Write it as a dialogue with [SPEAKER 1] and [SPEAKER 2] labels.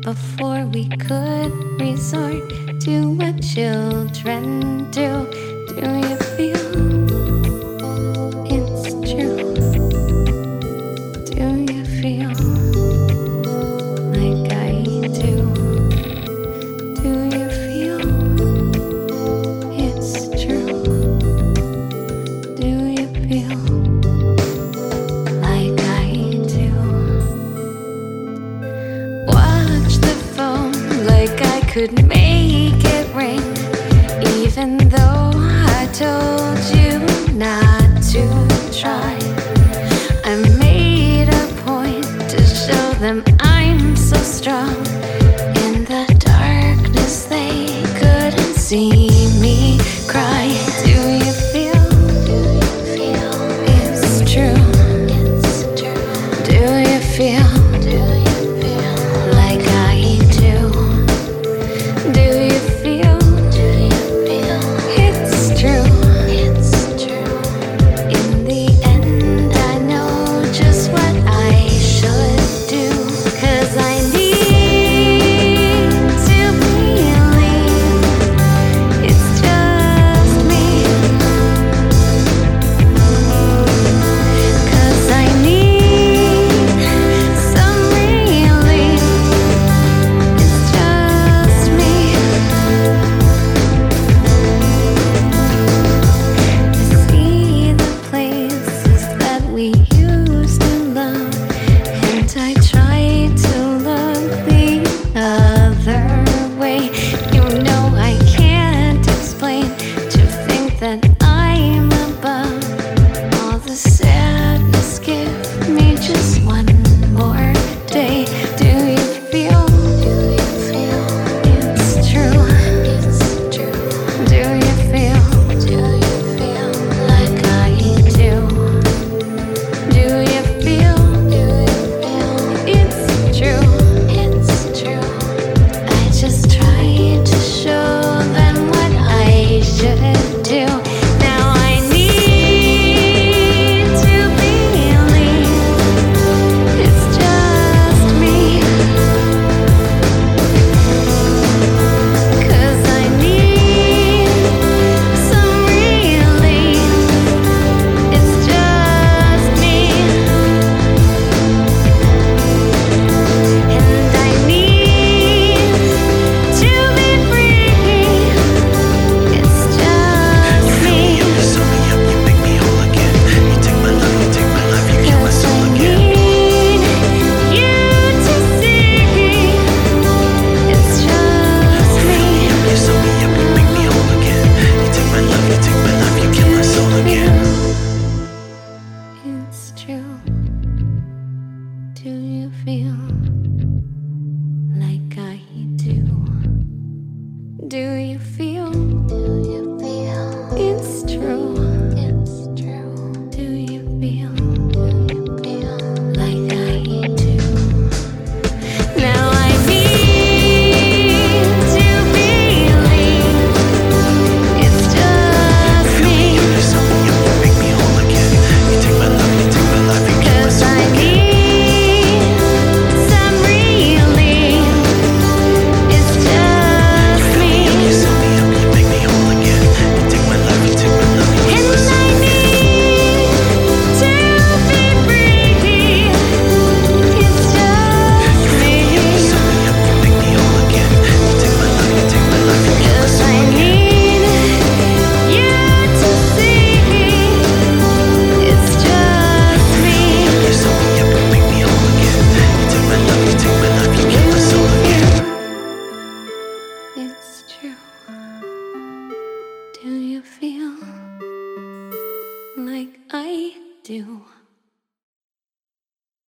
[SPEAKER 1] before we could resort to what children do. Do you feel it's true? Do you feel like I do? Do you feel it's true? Do you feel like I do? Watch the phone like I could make it ring, even though I told you not to try. I made a point to show them I'm so strong. In the darkness they couldn't see.